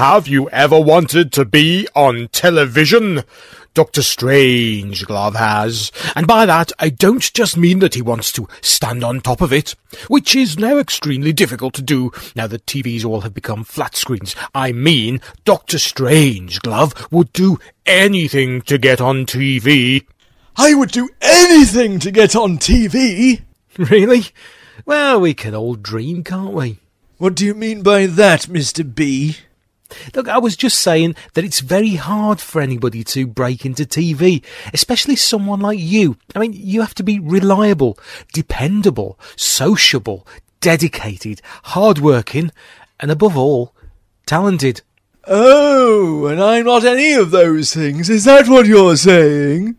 Have you ever wanted to be on television? Dr. Strangelove has. And by that, I don't just mean that he wants to stand on top of it, which is now extremely difficult to do now that TVs all have become flat screens. I mean, Dr. Strangelove would do anything to get on TV. I would do anything to get on TV. Really? Well, we can all dream, can't we? What do you mean by that, Mr. B? Look, I was just saying that it's very hard for anybody to break into TV, especially someone like you. I mean, you have to be reliable, dependable, sociable, dedicated, hard-working, and above all, talented. Oh, and I'm not any of those things. Is that what you're saying?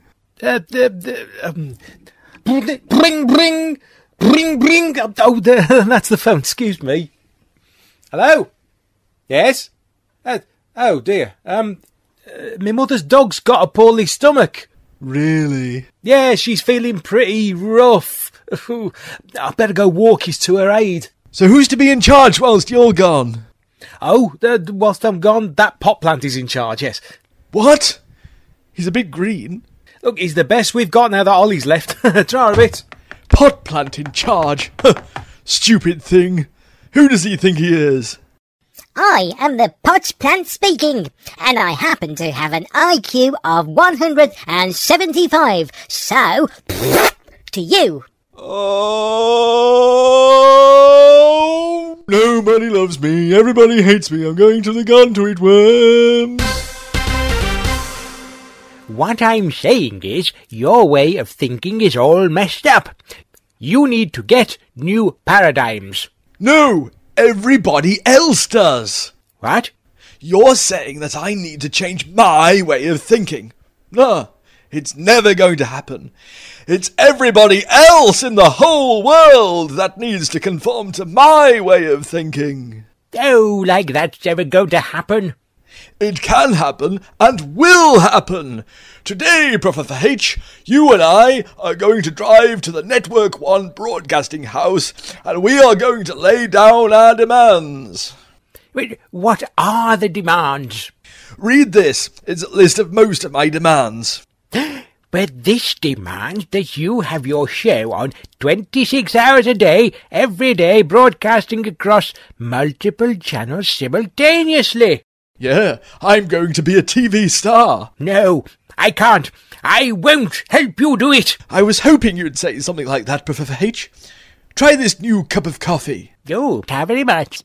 Bring. Oh, that's the phone. Excuse me. Hello? Yes? Oh, dear. My mother's dog's got a poorly stomach. Really? Yeah, she's feeling pretty rough. I better go walkies to her aid. So who's to be in charge whilst you're gone? Oh, whilst I'm gone, that pot plant is in charge, yes. What? He's a bit green. Look, he's the best we've got now that Ollie's left. Try a bit. Pot plant in charge? Stupid thing. Who does he think he is? I am the pot plant speaking, and I happen to have an IQ of 175, so, to you. Oh, nobody loves me, everybody hates me, I'm going to the garden to eat worms. What I'm saying is, your way of thinking is all messed up. You need to get new paradigms. No! Everybody else does. What? You're saying that I need to change my way of thinking. No, it's never going to happen. It's everybody else in the whole world that needs to conform to my way of thinking. Oh, like that's ever going to happen? It can happen and will happen. Today, Professor H, you and I are going to drive to the Network One broadcasting house and we are going to lay down our demands. Wait, what are the demands? Read this. It's a list of most of my demands. But this demands that you have your show on 26 hours a day, every day, broadcasting across multiple channels simultaneously. Yeah, I'm going to be a TV star. No, I can't. I won't help you do it. I was hoping you'd say something like that, Professor H. Try this new cup of coffee. Oh, thank you very much.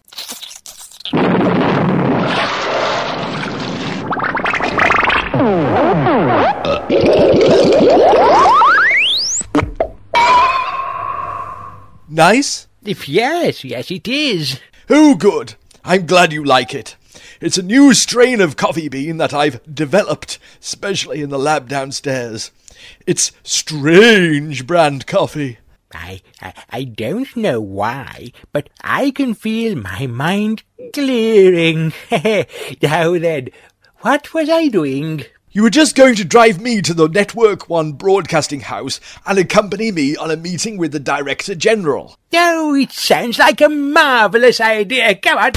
Nice? Yes, it is. Oh, good. I'm glad you like it. It's a new strain of coffee bean that I've developed, specially in the lab downstairs. It's Strange brand coffee. I don't know why, but I can feel my mind clearing. Now then, what was I doing? You were just going to drive me to the Network One broadcasting house and accompany me on a meeting with the Director General. Oh, it sounds like a marvellous idea. Come on.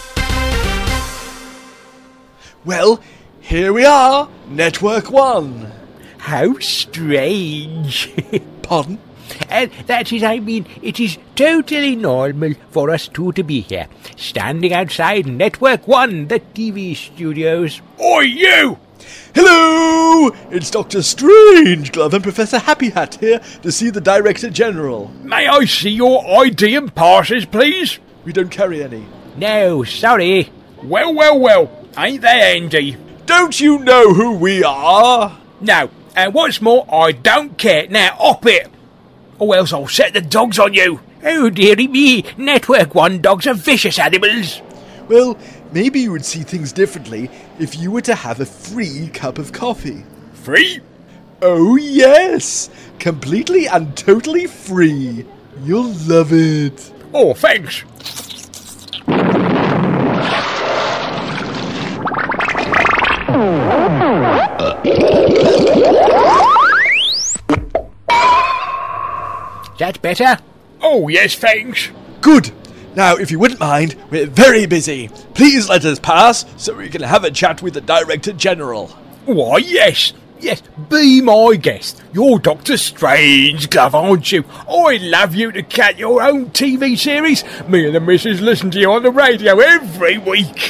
Well, here we are, Network One. How strange. Pardon? That is, I mean, it is totally normal for us two to be here, standing outside Network One, the TV studios. Oi, you! Hello! It's Dr. Strangelove and Professor Happy Hat here to see the Director General. May I see your ID and passes, please? We don't carry any. No, sorry. Well. Ain't they handy? Don't you know who we are? No, and what's more, I don't care. Now, up it! Or else I'll set the dogs on you. Oh, dearie me, Network One dogs are vicious animals. Well, maybe you would see things differently if you were to have a free cup of coffee. Free? Oh, yes! Completely and totally free. You'll love it. Oh, thanks. That better? Oh, yes, thanks. Good. Now, if you wouldn't mind, we're very busy. Please let us pass so we can have a chat with the Director General. Why, yes, be my guest. You're Dr. Strangelove, aren't you? I'd love you to cut your own TV series. Me and the missus listen to you on the radio every week.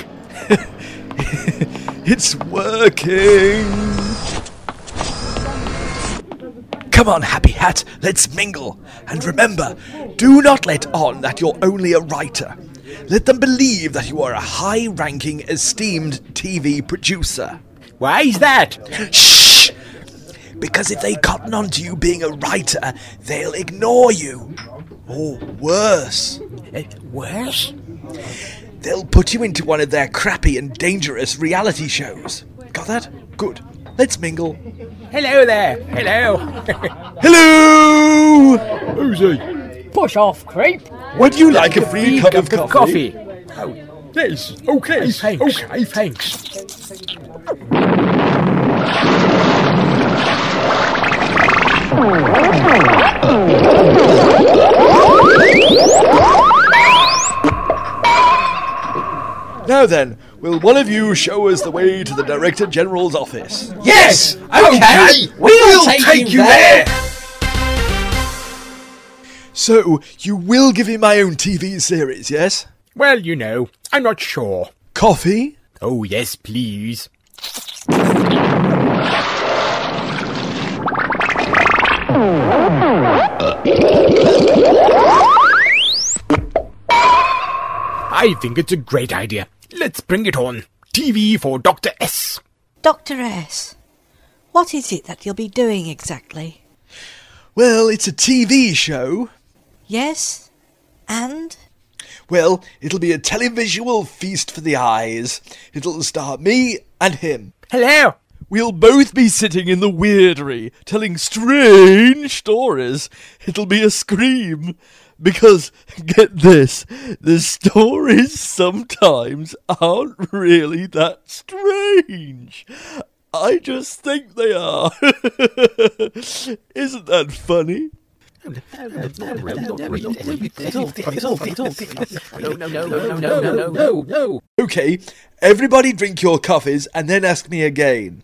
It's working. Come on, Happy Hat, let's mingle. And remember, do not let on that you're only a writer. Let them believe that you are a high-ranking, esteemed TV producer. Why's that? Shh! Because if they cotton on to you being a writer, they'll ignore you. Or worse. Worse? They'll put you into one of their crappy and dangerous reality shows. Got that? Good. Let's mingle. Hello there. Hello. Hello! Who's he? Push off, creep. Would you like a free cup of coffee? Oh, Yes, okay, thanks. okay. Thanks. Now then, will one of you show us the way to the Director General's office? Yes! Okay! We'll take you there! So, you will give me my own TV series, yes? Well, you know, I'm not sure. Coffee? Oh, yes, please. I think it's a great idea. Let's bring it on. TV for Dr. S. Dr. S, what is it that you'll be doing exactly? Well, it's a TV show. Yes? And? Well, it'll be a televisual feast for the eyes. It'll star me and him. Hello. We'll both be sitting in the weirdery, telling strange stories. It'll be a scream. Because, get this, the stories sometimes aren't really that strange. I just think they are. Isn't that funny? No. Okay, everybody drink your coffees and then ask me again.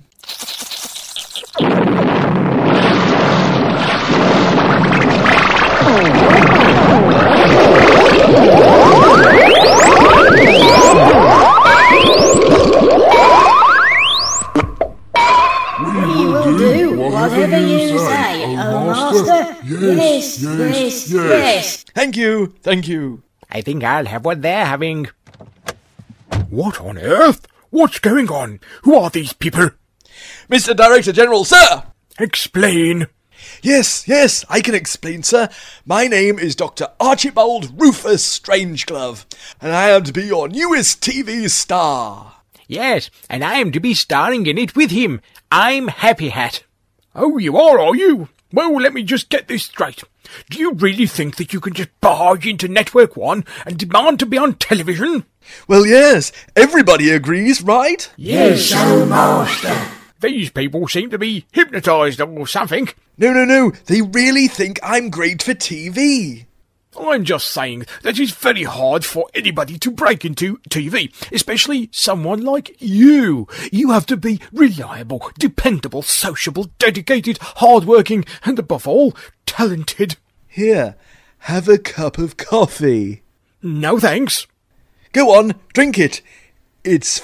We will do whatever you say, oh master. Yes. Thank you. I think I'll have what they're having. What on earth? What's going on? Who are these people? Mr. Director General, sir! Explain. Yes, I can explain, sir. My name is Dr. Archibald Rufus Strangeglove, and I am to be your newest TV star. Yes, and I am to be starring in it with him. I'm Happy Hat. Oh, you are you? Well, let me just get this straight. Do you really think that you can just barge into Network One and demand to be on television? Well, yes, everybody agrees, right? Yes, so master. These people seem to be hypnotised or something. No, they really think I'm great for TV. I'm just saying that it's very hard for anybody to break into TV, especially someone like you. You have to be reliable, dependable, sociable, dedicated, hard-working, and above all, talented. Here, have a cup of coffee. No thanks. Go on, drink it. It's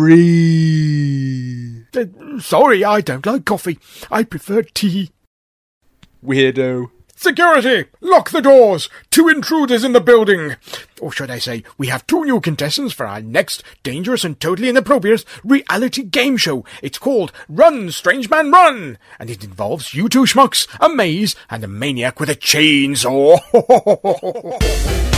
free. Sorry, I don't like coffee. I prefer tea. Weirdo. Security! Lock the doors! 2 intruders in the building! Or should I say, we have 2 new contestants for our next dangerous and totally inappropriate reality game show. It's called Run, Strange Man, Run! And it involves you 2 schmucks, a maze, and a maniac with a chainsaw.